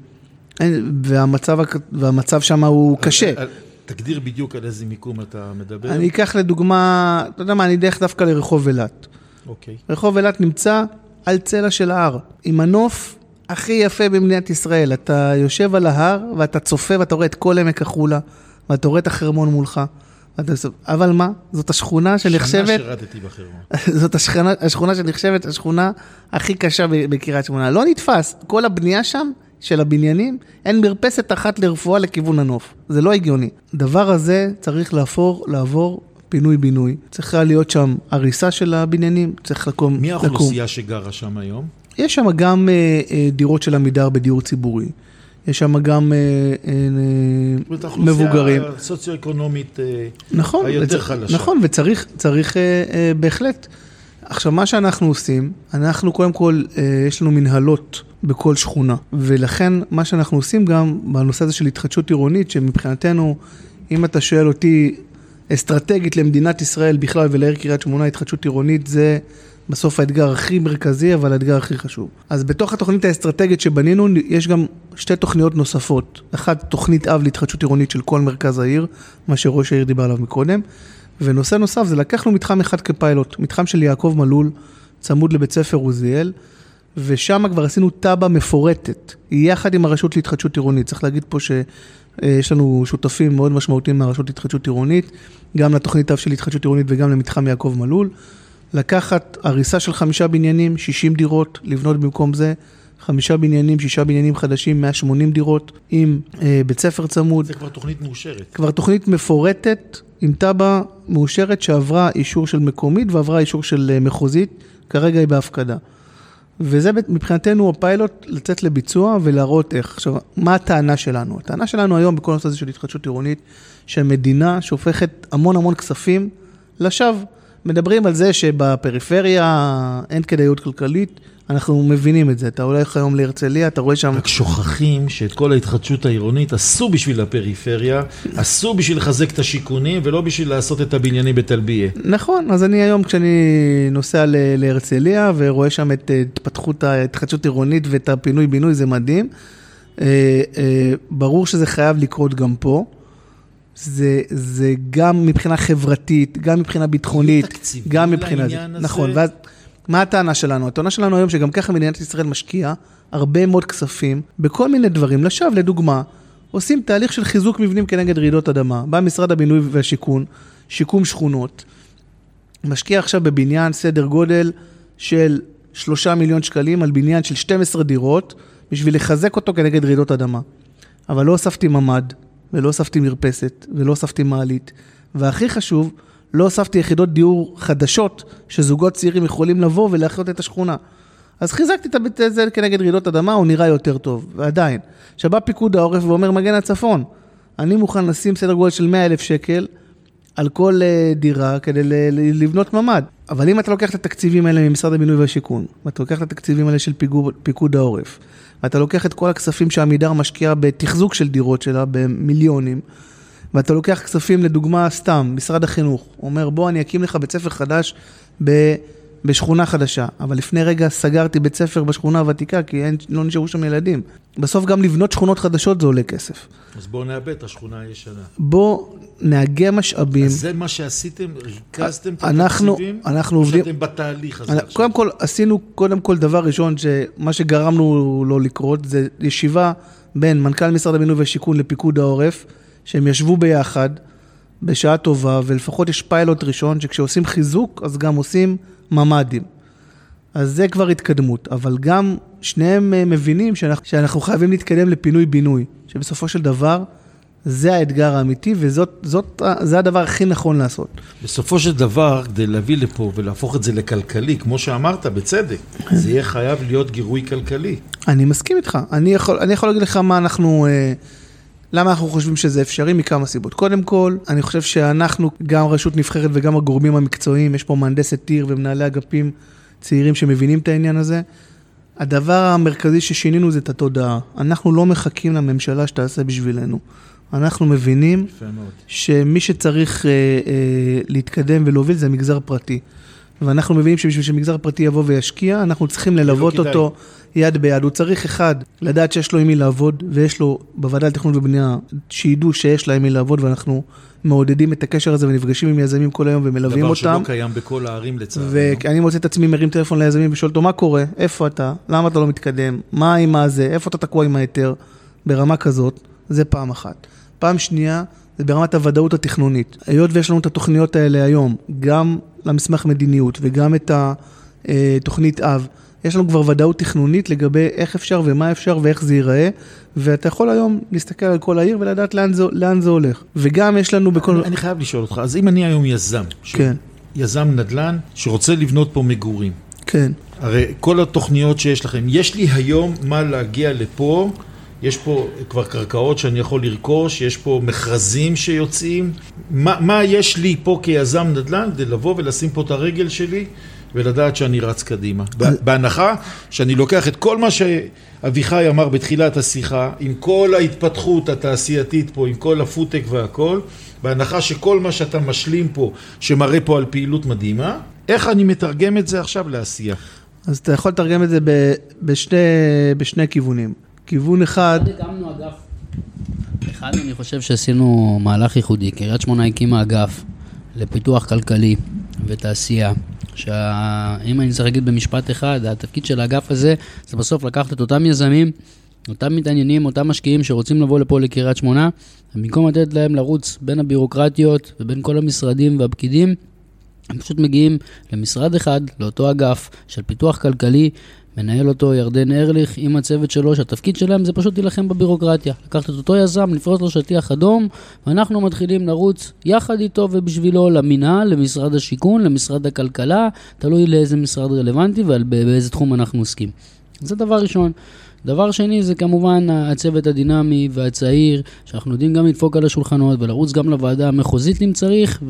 והמצב שם הוא קשה. תגדיר בדיוק על איזה מיקום אתה מדבר. אני אקח לדוגמה, אתה יודע מה, אני דרך דווקא לרחוב אילת. אוקיי. רחוב אילת נמצא על צלע של ההר, עם הנוף הכי יפה במדינת ישראל. אתה יושב על ההר, ואתה צופה, ואתה רואה את כל עמק החולה, ואתה רואה את החרמון מולך. אבל מה? זאת השכונה שנחשבת... שנה שרדתי בחרמון. זאת השכונה שנחשבת, השכונה הכי קשה בקריית שמונה. לא נתפס. כל הבנייה שם, של הבניינים, אין מרפסת אחת לרפואה לכיוון הנוף. זה לא הגיוני. דבר הזה צריך לעבור פינוי-בינוי. צריכה להיות שם הריסה של הבניינים, צריך לקום... מי האוכלוסייה שגרה שם היום? יש שם גם דירות של עמידר בדיור ציבורי. יש שם גם מבוגרים. האוכלוסייה הסוציו-אקונומית נכון, היותר חלשה. נכון, וצריך בהחלט. עכשיו, מה שאנחנו עושים, אנחנו קודם כל, יש לנו מנהלות בכל שכונה, ולכן מה שאנחנו עושים גם בנושא הזה של התחדשות עירונית, שמבחינתנו, אם אתה שואל אותי, אסטרטגית למדינת ישראל בכלל ולעיר קריית שמונה, התחדשות עירונית זה בסוף האתגר הכי מרכזי, אבל האתגר הכי חשוב. אז בתוך התוכנית האסטרטגית שבנינו, יש גם שתי תוכניות נוספות. אחת, תוכנית אב להתחדשות עירונית של כל מרכז העיר, מה שראש העיר דיבר עליו מקודם, ונושא נוסף זה לקחנו מתחם אחד כפיילוט, מתחם של יעקב מלול, צמוד לבית ספר עוזיאל, ושם כבר עשינו טאבה מפורטת, יחד עם הרשות להתחדשות עירונית. צריך להגיד פה שיש לנו שותפים מאוד משמעותיים מהרשות להתחדשות עירונית, גם לתוכנית אב של התחדשות עירונית וגם למתחם יעקב מלול, לקחת הריסה של 5 בניינים, 60 דירות, לבנות במקום זה 5 בניינים, 6 בניינים חדשים, 180 דירות, עם בית ספר צמוד. זה כבר תוכנית מאושרת. כבר תוכנית מפורטת, עם טאבה מאושרת שעברה אישור של מקומית ועברה אישור של מחוזית, כרגע היא בהפקדה. וזה מבחינתנו הפיילוט לצאת לביצוע ולהראות איך. עכשיו, מה הטענה שלנו? הטענה שלנו היום בכל נושא הזה של התחדשות עירונית, שהמדינה שופכת המון כספים לשווא. מדברים על זה שבפריפריה אין כדאיות כלכלית, אנחנו מבינים את זה. אתה הולך היום להרצליה, אתה רואה שם... רק שוכחים שאת כל ההתחדשות העירונית עשו בשביל הפריפריה, עשו בשביל לחזק את השיכונים, ולא בשביל לעשות את הבניינים בתלביה. נכון, אז אני היום כשאני נוסע להרצליה, ורואה שם את התפתחות ההתחדשות העירונית ואת הפינוי-בינוי, זה מדהים. ברור שזה חייב לקרות גם פה. זה גם מבחינה חברתית, גם מבחינה ביטחונית, גם מבחינה זה. נכון, ואז מה הטענה שלנו? הטענה שלנו היום שגם ככה מדינת ישראל משקיעה הרבה מאוד כספים בכל מיני דברים. לשווא, לדוגמה, עושים תהליך של חיזוק מבנים כנגד רעידות אדמה. בא משרד הבינוי והשיכון, שיקום שכונות, משקיע עכשיו בבניין סדר גודל של 3 מיליון שקלים על בניין של 12 דירות, בשביל לחזק אותו כנגד רעידות אדמה. אבל לא הוספתי ממ"ד, ולא הוספתי מרפסת, ולא הוספתי מעלית, והכי חשוב, לא הוספתי יחידות דיור חדשות, שזוגות צעירים יכולים לבוא ולהחיות את השכונה. אז חיזקתי את הבית הזה כנגד רעידות אדמה, הוא נראה יותר טוב, ועדיין. שבא פיקוד העורף ואומר, מגן הצפון, אני מוכן לשים סדר גודל של 100,000 שקל, על כל דירה, כדי לבנות ממ"ד. אבל אם אתה לוקח את התקציבים האלה ממשרד הבינוי והשיכון, ואתה לוקח את התקציבים האלה של פיקוד העורף, ואתה לוקח את כל הכספים שעמידר משקיע בתחזוק של דירות שלה במיליונים, ואתה לוקח כספים לדוגמה סתם, משרד החינוך, אומר בוא אני אקים לך בית ספר חדש בשכונה חדשה, אבל לפני רגע סגרתי בית ספר בשכונה הוותיקה, כי לא נשארו שם ילדים. בסוף גם לבנות שכונות חדשות זה עולה כסף. אז בואו נאבד את השכונה הישנה. בואו נאגה משאבים. אז זה מה שעשיתם, ריכזתם את התקציבים? אנחנו עובדים. שאתם בתהליך הזה. קודם כל, עשינו קודם כל דבר ראשון, שמה שגרמנו לו לקרות, זה ישיבה בין מנכ"ל משרד הבינוי והשיכון לפיקוד העורף, שהם ישבו ביחד, בשעה טובה, ולפחות יש פיילוט ראשון, שכשעושים חיזוק, אז גם עושים ממ"דים. אז זה כבר התקדמות, אבל גם שניהם מבינים שאנחנו חייבים להתקדם לפינוי-בינוי, שבסופו של דבר זה האתגר האמיתי, וזה הדבר הכי נכון לעשות. בסופו של דבר, כדי להביא לפה ולהפוך את זה לכלכלי, כמו שאמרת, בצדק, זה יהיה חייב להיות גירוי כלכלי. אני מסכים איתך. אני יכול להגיד לך למה אנחנו חושבים שזה אפשרי מכמה סיבות. קודם כל, אני חושב שאנחנו, גם רשות נבחרת וגם הגורמים המקצועיים, יש פה מהנדסת עיר ומנהלי אגפים צעירים שמבינים את העניין הזה. הדבר המרכזי ששינינו זה את התודעה. אנחנו לא מחכים לממשלה שתעשה בשבילנו. אנחנו מבינים שמי שצריך להתקדם ולהוביל זה המגזר פרטי. ואנחנו מבינים שבשביל שמגזר פרטי יבוא וישקיע, אנחנו צריכים ללוות אותו יד ביד. הוא צריך אחד, לדעת שיש לו עם מי לעבוד, ויש לו בוועדה לתכנון ובנייה, שידעו שיש לה עם מי לעבוד, ואנחנו מעודדים את הקשר הזה, ונפגשים עם יזמים כל היום, ומלווים אותם. דבר שלא קיים בכל הערים לצער. ואני מוצא את עצמי, מרים טלפון ליזמים, ושואל אותו, מה קורה? איפה אתה? למה אתה לא מתקדם? מה עם הזה? איפה אתה תקוע עם היתר? ברמה כזאת, זה פעם אחת. פעם שנייה, זה ברמת הוודאות התכנונית. היות ויש לנו את התוכניות האלה היום, גם למסמך מדיניות וגם את התוכנית אב, יש לנו כבר ודאות תכנונית לגבי איך אפשר ומה אפשר ואיך זה ייראה, ואתה יכול היום להסתכל על כל העיר ולדעת לאן זה הולך. וגם יש לנו בכל... אני חייב לשאול אותך, אז אם אני היום יזם, כן. יזם נדל"ן שרוצה לבנות פה מגורים, כן. הרי כל התוכניות שיש לכם, יש לי היום מה להגיע לפה, יש פה כבר קרקעות שאני יכול לרכוש, יש פה מכרזים שיוצאים. מה יש לי פה כיזם נדל"ן כדי לבוא ולשים פה את הרגל שלי ולדעת שאני רץ קדימה? בהנחה שאני לוקח את כל מה שאביחי אמר בתחילת השיחה, עם כל ההתפתחות התעשייתית פה, עם כל הפוטק והכל, בהנחה שכל מה שאתה משלים פה, שמראה פה על פעילות מדהימה, איך אני מתרגם את זה עכשיו לעשייה? אז אתה יכול לתרגם את זה בשני כיוונים. כיוון אחד... הקמנו אגף. אחד, אני חושב שעשינו מהלך ייחודי. קריית שמונה הקימה אגף לפיתוח כלכלי ותעשייה. אם אני צריך להגיד במשפט אחד, התפקיד של האגף הזה, זה בסוף לקחת את אותם יזמים, אותם מתעניינים, אותם משקיעים שרוצים לבוא לפה לקריית שמונה, במקום לתת להם לרוץ בין הבירוקרטיות ובין כל המשרדים והפקידים, הם פשוט מגיעים למשרד אחד, לאותו אגף של פיתוח כלכלי, מנהל אותו ירדן ארליך עם הצוות שלו, שהתפקיד שלהם זה פשוט להילחם בבירוקרטיה. לקחת את אותו יזם, לפרוס לו שטיח אדום, ואנחנו מתחילים לרוץ יחד איתו ובשבילו למינהל, למשרד השיכון, למשרד הכלכלה, תלוי לאיזה משרד רלוונטי ובאיזה תחום אנחנו עוסקים. זה דבר ראשון. דבר שני זה כמובן הצוות הדינמי והצעיר, שאנחנו יודעים גם לדפוק על השולחנות ולרוץ גם לוועדה המחוזית אם צריך,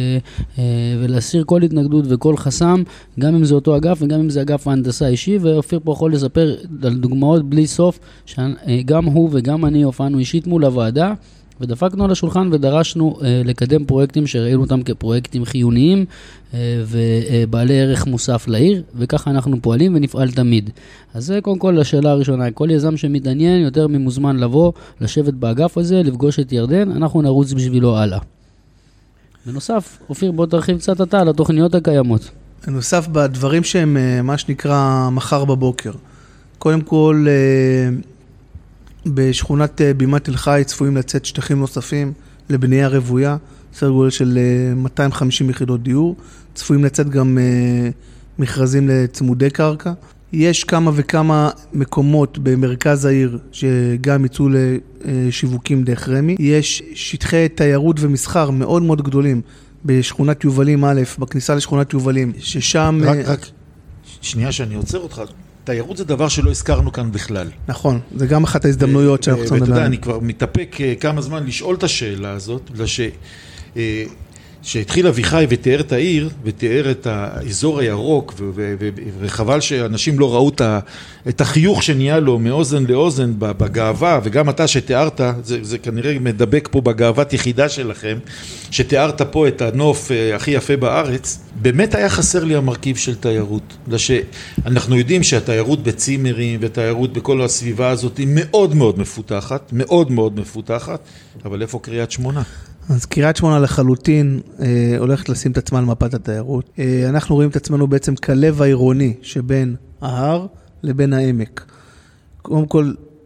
ולהסיר כל התנגדות וכל חסם, גם אם זה אותו אגף וגם אם זה אגף ההנדסה האישי, ואופיר פה יכול לספר על דוגמאות בלי סוף, שגם הוא וגם אני הופענו אישית מול הוועדה, ודפקנו על השולחן ודרשנו לקדם פרויקטים שראינו אותם כפרויקטים חיוניים ובעלי ערך מוסף לעיר, וככה אנחנו פועלים ונפעל תמיד. אז זה קודם כל השאלה הראשונה, כל יזם שמתעניין יותר ממוזמן לבוא, לשבת באגף הזה, לפגוש את ירדן, אנחנו נרוץ בשבילו הלאה. בנוסף, אופיר, בוא תרחיב קצת אתה על התוכניות הקיימות. בנוסף, בדברים שהם מה שנקרא מחר בבוקר. קודם כל... בשכונת בימת תל חי צפויים לצאת שטחים נוספים לבנייה רוויה, סדר גודל של 250 יחידות דיור, צפויים לצאת גם מכרזים לצמודי קרקע. יש כמה וכמה מקומות במרכז העיר שגם יצאו לשיווקים דרך רמי. יש שטחי תיירות ומסחר מאוד מאוד גדולים בשכונת יובלים א', בכניסה לשכונת יובלים, ששם... רק שנייה שאני עוצר אותך. תיירות זה דבר שלא הזכרנו כאן בכלל. נכון, זה גם אחת ההזדמנויות שאנחנו צריכים לדבר. ואתה יודע, אני כבר מתאפק כמה זמן לשאול את השאלה הזאת, בגלל שהתחיל אביחי ותיאר את העיר, ותיאר את האזור הירוק, וחבל שאנשים לא ראו את החיוך שנהיה לו מאוזן לאוזן בגאווה, וגם אתה שתיארת, זה כנראה מדבק פה בגאוות יחידה שלכם, שתיארת פה את הנוף הכי יפה בארץ, באמת היה חסר לי המרכיב של תיירות. בגלל שאנחנו יודעים שהתיירות בצימרים, ותיירות בכל הסביבה הזאת היא מאוד מאוד מפותחת, מאוד מאוד מפותחת, אבל איפה קריית שמונה? אז קריית שמונה לחלוטין הולכת לשים את עצמה על מפת התיירות. אנחנו רואים את עצמנו בעצם כלב העירוני שבין ההר לבין העמק. קודם כל,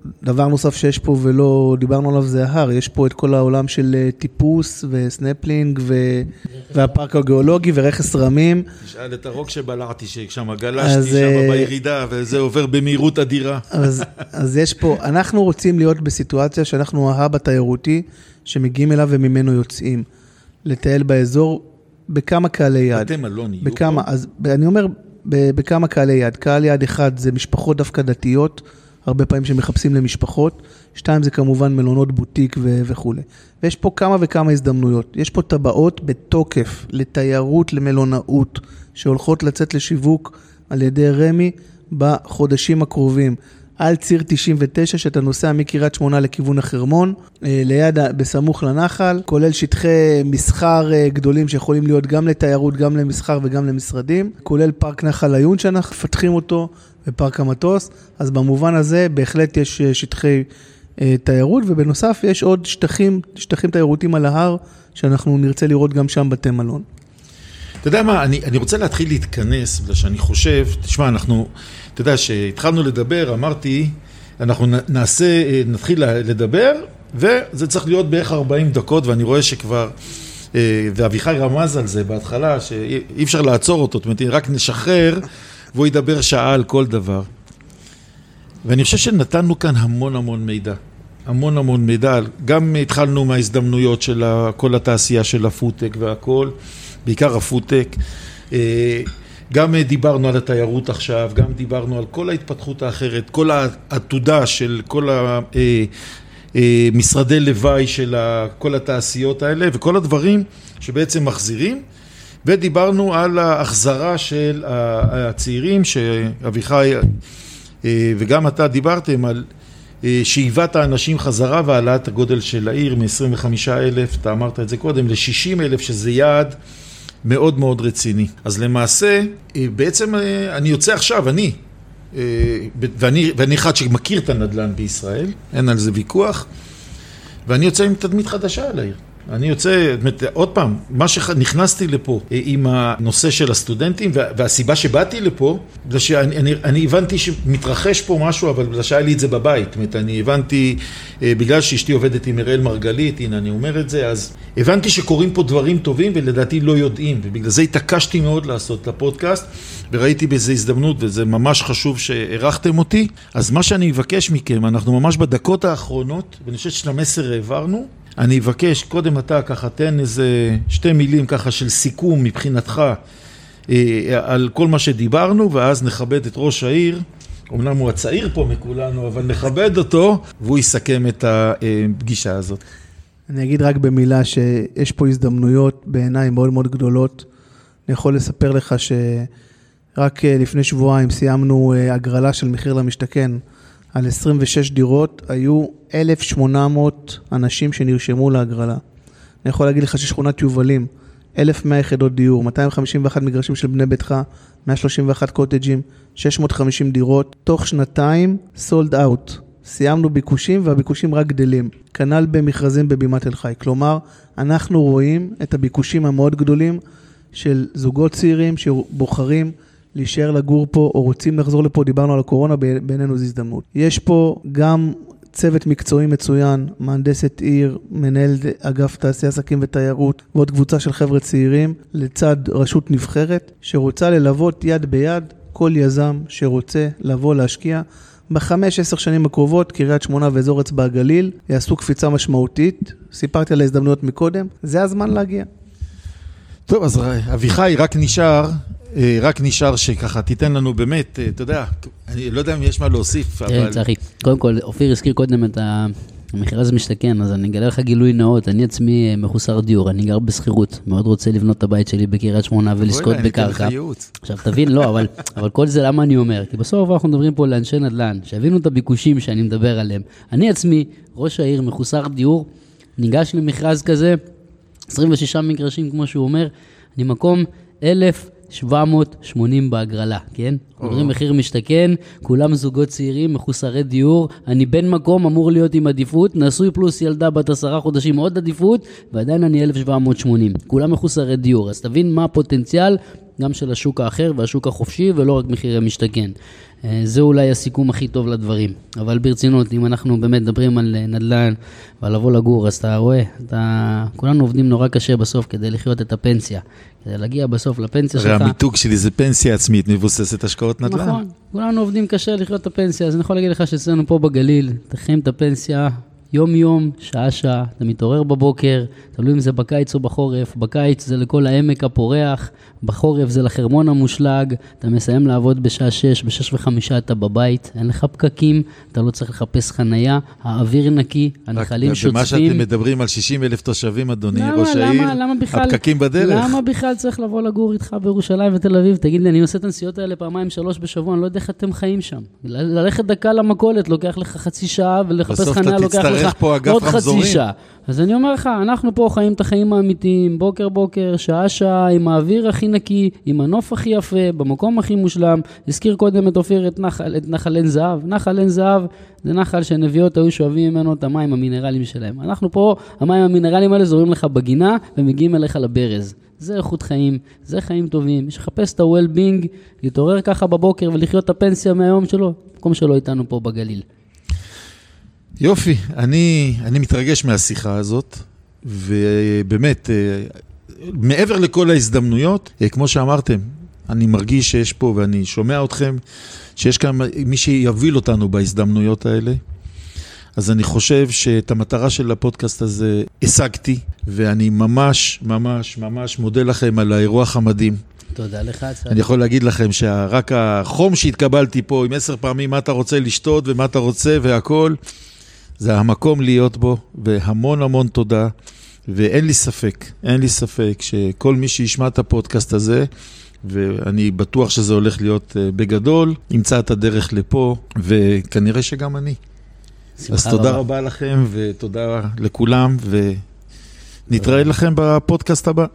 דבר נוסף שיש פה ולא דיברנו עליו זה ההר, יש פה את כל העולם של טיפוס וסנפלינג והפארק הגיאולוגי ורכס רמים. תשאל את הרוק שבלעתי ששם גלשתי שם בירידה וזה עובר במהירות אדירה. אז יש פה, אנחנו רוצים להיות בסיטואציה שאנחנו ההאב התיירותי שמגיעים אליו וממנו יוצאים, לטייל באזור בכמה קהלי יד. בתי מלון יהיו פה? אז אני אומר בכמה קהלי יד. קהל יד אחד זה משפחות דווקא דתיות, הרבה פעמים שמחפשים למשפחות. 2 זה כמובן מלונות בוטיק וכו'. ויש פה כמה וכמה הזדמנויות. יש פה טבעות בתוקף לתיירות, למלונאות, שהולכות לצאת לשיווק על ידי רמי בחודשים הקרובים. על ציר 99, שאתה נוסע מקריית שמונה לכיוון החרמון, ליד, בסמוך לנחל, כולל שטחי מסחר גדולים שיכולים להיות גם לתיירות, גם למסחר וגם למשרדים, כולל פארק נחל עיון שאנחנו מפתחים אותו, ופארק המטוס, אז במובן הזה בהחלט יש שטחי תיירות, ובנוסף יש עוד שטחים תיירותיים על ההר, שאנחנו נרצה לראות גם שם בתי מלון. אתה יודע מה, אני רוצה להתחיל להתכנס, בגלל שאני חושב, תשמע, אתה יודע, שהתחלנו לדבר, אמרתי, אנחנו נתחיל לדבר, וזה צריך להיות בערך 40 דקות, ואני רואה שכבר, ואביחי רמז על זה בהתחלה, שאי אפשר לעצור אותו, זאת אומרת, רק נשחרר, והוא ידבר שעה על כל דבר. ואני חושב שנתנו כאן המון מידע. המון מידע, גם התחלנו מההזדמנויות של כל התעשייה של הפוטק והכל, בעיקר הפוטק, גם דיברנו על התיירות עכשיו, גם דיברנו על כל ההתפתחות האחרת, כל העתודה של כל משרדי לוואי של כל התעשיות האלה, וכל הדברים שבעצם מחזירים, ודיברנו על ההחזרה של הצעירים, שאביחי וגם אתה דיברתם על שאיבת האנשים חזרה והעלאת הגודל של העיר מ-25,000, אתה אמרת את זה קודם, ל-60,000, שזה יעד מאוד רציני. אז למעשה, בעצם אני יוצא עכשיו, ואני אחד שמכיר את הנדל"ן בישראל, אין על זה ויכוח, ואני יוצא עם תדמית חדשה על העיר. אני יוצא, עוד פעם, מה שנכנסתי לפה עם הנושא של הסטודנטים, והסיבה שבאתי לפה, זה שאני הבנתי שמתרחש פה משהו, אבל בגלל שהיה לי את זה בבית. זאת אומרת, אני הבנתי, בגלל שאשתי עובדת עם אראל מרגלית, הנה אני אומר את זה, אז הבנתי שקורים פה דברים טובים, ולדעתי לא יודעים, ובגלל זה התעקשתי מאוד לעשות לפודקאסט, וראיתי בזה הזדמנות, וזה ממש חשוב שערכתם אותי. אז מה שאני אבקש מכם, אנחנו ממש בדקות האחרונות, ואני חושב של המסר העברנו, אני אבקש, קודם אתה ככה תן איזה 2 מילים ככה של סיכום מבחינתך על כל מה שדיברנו, ואז נכבד את ראש העיר, אמנם הוא הצעיר פה מכולנו, אבל נכבד אותו, והוא יסכם את הפגישה הזאת. אני אגיד רק במילה שיש פה הזדמנויות בעיניי מאוד גדולות. אני יכול לספר לך שרק לפני שבועיים סיימנו הגרלה של מחיר למשתכן, על 26 דירות, היו 1,800 אנשים שנרשמו להגרלה. אני יכול להגיד לך ששכונת יובלים, 1,100 יחידות דיור, 251 מגרשים של בני ביתך, 131 קוטג'ים, 650 דירות, תוך שנתיים סולד אאוט. סיימנו ביקושים והביקושים רק גדלים. כנ"ל במכרזים בבימת תל חי. כלומר, אנחנו רואים את הביקושים המאוד גדולים של זוגות צעירים שבוחרים להישאר לגור פה או רוצים לחזור לפה, דיברנו על הקורונה, בינינו זו הזדמנות. יש פה גם צוות מקצועי מצוין, מהנדסת עיר, מנהל אגף תעשייה, עסקים ותיירות, ועוד קבוצה של חבר'ה צעירים, לצד רשות נבחרת, שרוצה ללוות יד ביד כל יזם שרוצה לבוא להשקיע. ב5-10 שנים הקרובות, קריית שמונה ואזור אצבע הגליל, יעשו קפיצה משמעותית. סיפרתי על ההזדמנויות מקודם, זה הזמן להגיע. טוב, אז אביחי, רק נשאר שככה, תיתן לנו באמת, אתה יודע, אני לא יודע אם יש מה להוסיף, אבל... צחי, קודם כל, אופיר הזכיר קודם את המכרז משתכן, אז אני אגלה לך גילוי נאות, אני עצמי מחוסר דיור, אני גר בסחירות, מאוד רוצה לבנות את הבית שלי בקריית שמונה ולזכות בקרקע. עכשיו תבין, לא, אבל כל זה למה אני אומר? כי בסוף אנחנו מדברים פה לאנשי נדל"ן, שהבינו את הביקושים שאני מדבר עליהם. אני עצמי, ראש העיר מחוסר דיור, ניגש למכרז כזה, 26 מגרשים כמו שהוא אומר, אני מקום 1,780 בהגרלה, כן? מדברים מחיר משתכן, כולם זוגות צעירים, מחוסרי דיור, אני בן מקום אמור להיות עם עדיפות, נשוי פלוס ילדה בת 10 חודשים עוד עדיפות, ועדיין אני 1,780, כולם מחוסרי דיור, אז תבין מה הפוטנציאל גם של השוק האחר והשוק החופשי, ולא רק מחירי משתכן. זה אולי הסיכום הכי טוב לדברים. אבל ברצינות, אם אנחנו באמת מדברים על נדל"ן ועל לבוא לגור, אז אתה רואה, כולנו עובדים נורא קשה בסוף כדי לחיות את הפנסיה. כדי להגיע בסוף לפנסיה שלך. הרי המיתוג שלי זה פנסיה עצמית, מבוססת השקעות נדל"ן. נכון, כולנו עובדים קשה לחיות את הפנסיה, אז אני יכול להגיד לך שאצלנו פה בגליל, תחיים את הפנסיה יום-יום, שעה-שעה, אתה מתעורר בבוקר, תלוי אם זה בקיץ או בחורף, בקיץ זה לכל העמק הפורח, בחורף זה לחרמון המושלג, אתה מסיים לעבוד בשעה 6, ב-6:05 אתה בבית, אין לך פקקים, אתה לא צריך לחפש חנייה, האוויר נקי, הנחלים שוצפים. במה שאתם מדברים על 60,000 תושבים, אדוני, ראש העיר, הפקקים בדרך. למה בכלל צריך לבוא לגור איתך בירושלים ותל אביב? תגיד לי, אני עושה את הנסיעות האלה 2-3 בשבוע, אני לא יודע איך אתם חיים שם. ללכת דקה למכולת, לוקח לך חצי שעה, ולחפש חניה לוקח לך עוד חצי שעה. אז אני אומר לך, אנחנו פה חיים את החיים האמיתיים, בוקר, שעה, עם האוויר הכי נקי, עם הנוף הכי יפה, במקום הכי מושלם. הזכיר קודם את אופיר את נחל עין זהב. נחל עין זהב זה נחל שנביאות היו שואבים ממנו את המים המינרליים שלהם. אנחנו פה, המים המינרליים האלה זורים לך בגינה ומגיעים אליך לברז. זה איכות חיים, זה חיים טובים. יש לחפש את ה-well-being, להתעורר ככה בבוקר ולחיות את הפנסיה מהיום שלו, מקום שלו איתנו פה בגליל. יופי, אני מתרגש מהשיחה הזאת, ובאמת, מעבר לכל ההזדמנויות, כמו שאמרתם, אני מרגיש שיש פה, ואני שומע אתכם, שיש כאן מי שיוביל אותנו בהזדמנויות האלה. אז אני חושב שאת המטרה של הפודקאסט הזה השגתי, ואני ממש מודה לכם על האירוח המדהים. תודה לך. אני יכול להגיד לכם שרק החום שהתקבלתי פה, עם 10 פעמים מה אתה רוצה לשתות ומה אתה רוצה והכל, זה המקום להיות בו, והמון תודה, ואין לי ספק שכל מי שישמע את הפודקאסט הזה, ואני בטוח שזה הולך להיות בגדול, ימצא את הדרך לפה, וכנראה שגם אני. אז תודה רבה לכם, ותודה לכולם, ונתראה לכם בפודקאסט הבא.